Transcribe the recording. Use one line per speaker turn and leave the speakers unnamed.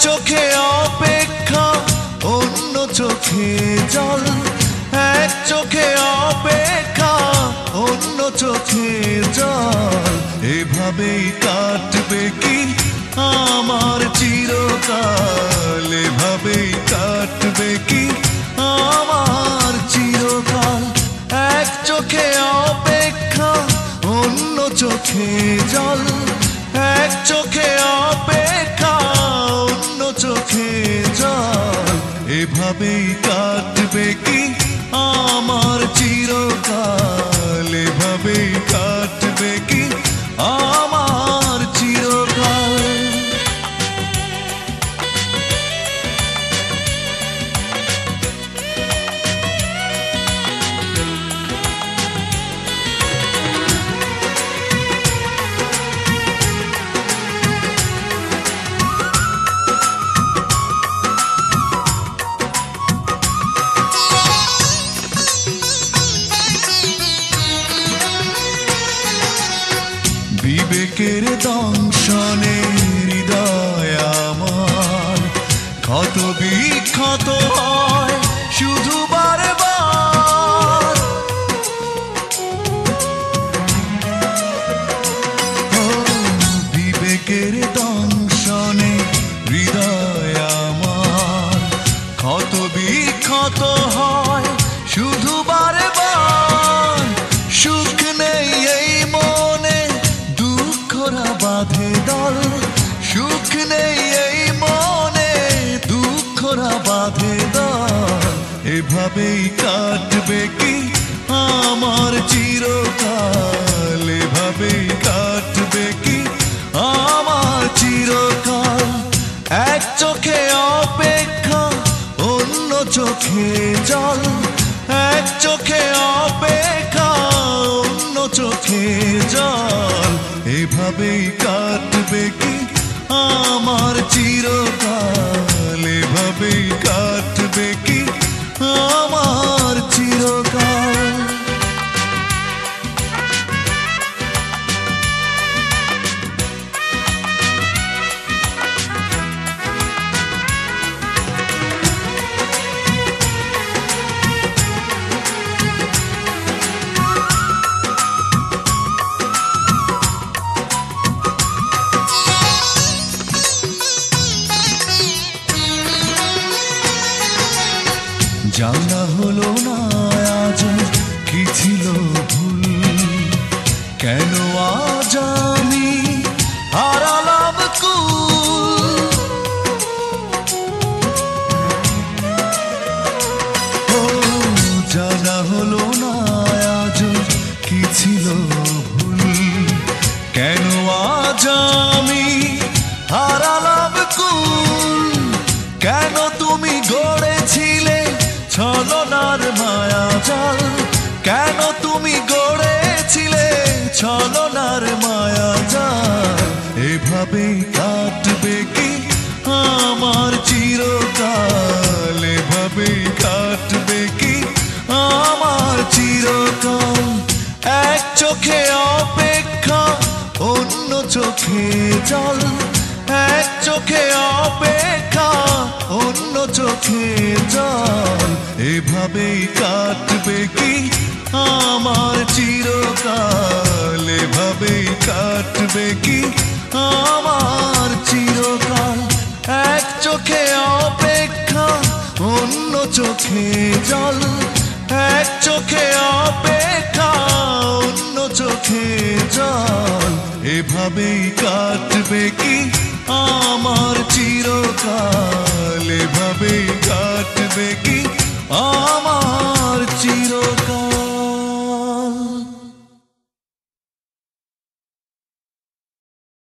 চোখে অপেক্ষা অন্য চোখে জল, এক চোখে অপেক্ষা অন্য চোখে জল। এভাবেই কাটবে কি আমার চিরকাল, এভাবেই কাটবে কি আমার চিরকাল। এক চোখে অপেক্ষা অন্য চোখে জল, এক চোখে অপেক্ষা অন্য চোখে জল। এভাবেই কাটবে কি আমার চিরকাল, এভাবেই কাটবে কি আমার চিরকাল। বিবেকের দংশনে হৃদয় আমার ক্ষত বিক্ষত হয় শুধু বারবার। বিবেকের দংশনে হৃদয় আমার ক্ষত বিক্ষত হয় শুধু বারবার। সুখ নেই এই মনে দুঃখরা বাঁধে দল, সুখ নেই এই মনে দুঃখরা বাঁধে দল। এভাবেই কাটবে কি আমার চিরকাল, এভাবেই কাটবে কি আমার চিরকাল। এক চোখে অপেক্ষা অন্য চোখে জল, এক চোখে অপেক্ষা অন্য চোখে জল। এভাবেই কাটবে কি আমার চিরকাল, এভাবেই কাটবে কি আমার চিরকাল। জানা হলো না আজ কি ছিল ভুল, কেন আজ আমি হারালাম কুল। ও জানা হলো না আজ কি ছিল ভুল, কেন আজ আমি হারালাম কুল। কেন তুমি গড়েছিলে ছলনার মায়া জাল, কেন তুমি গড়েছিলে ছলনার মায়া জাল। এভাবেই কাটবে কি আমার চিরকাল, এভাবেই কাটবে কি আমার চিরকাল। এক চোখে অপেক্ষা অন্য চোখে জল, এক চোখে অপেক্ষা অন্য চোখে জল। এভাবেই কাটবে কি আমার চিরকাল, এভাবেই কাটবে কি আমার চিরকাল। এক চোখে অপেক্ষা অন্য চোখে জল, এক চোখে অপেক্ষা অন্য চোখে জল। এভাবেই কাটবে কি আমার চিরকাল, এভাবেই কাটবে কি আমার চিরকাল।